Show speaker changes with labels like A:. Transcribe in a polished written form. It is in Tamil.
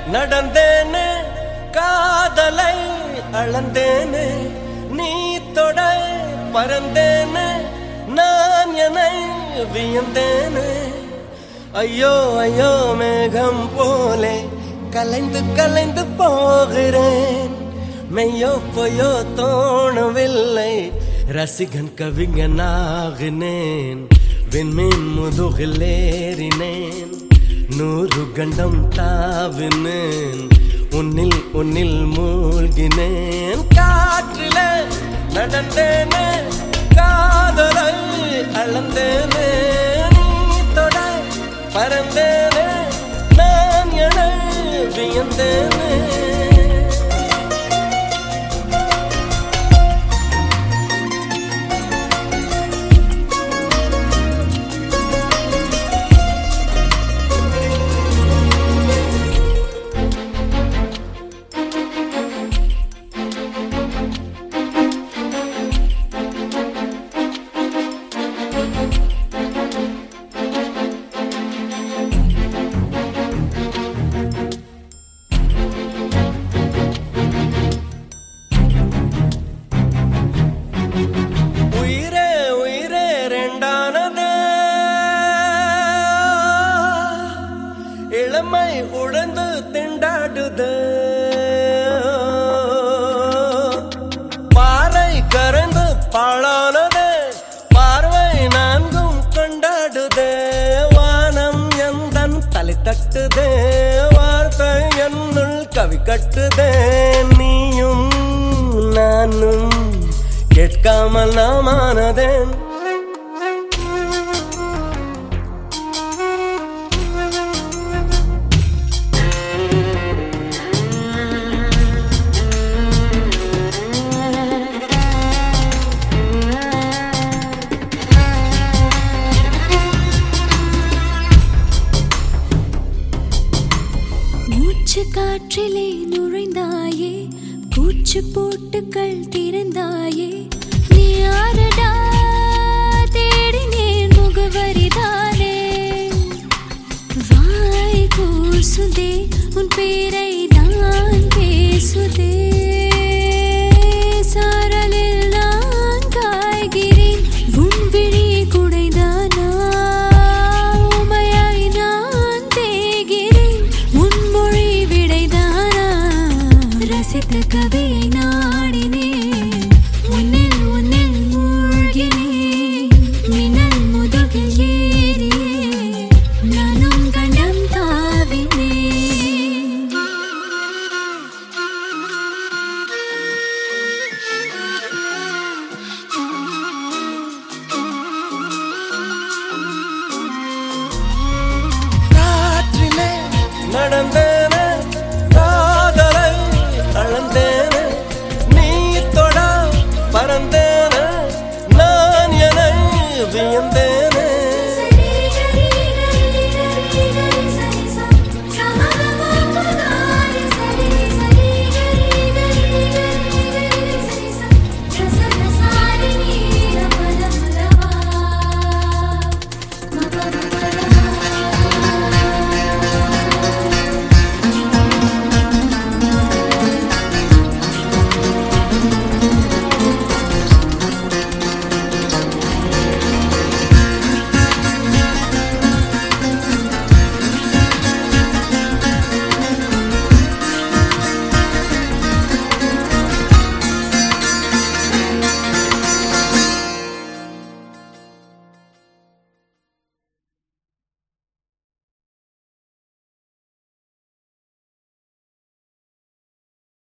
A: நடந்தேனே காதலை அளந்தேனே நீ தொட பறந்தேனே நான் என்னை வியந்தேனே ஐயோ ஐயோ மேகம் போலே கலைந்து கலைந்து போகிறேன் மெய்யோ பொய்யோ தோணவில்லை ரசிகன் கவிஞனாகினேன் விண்மீன் முதுகில் ஏறினேன் 100 கண்டம் தாவினேன் உன்னில் உன்னில் மூழ்கினேன் காற்றிலே நடந்தேனே காதலை அளந்தேனே நீ தொட பறந்தேனே நான் என்னை வியந்தேனே இளமை உழந்து திண்டாடுது பாறை கரைந்து பாழானது பார்வை நான்கும் கொண்டாடுதே வானம் எந்தன் தலை தட்டுதே வார்த்தை என்னுள் கவி கட்டுதே நீயும் நானும் கேட்காமல் நாமானதேன்
B: காற்றிலே நுழைந்தாயே பூச்சு போட்டுக்கள் திறந்தாயே நீ யாரடா தேடினேன் முகவரிதானே வாய் கூசுதே உன் பேரை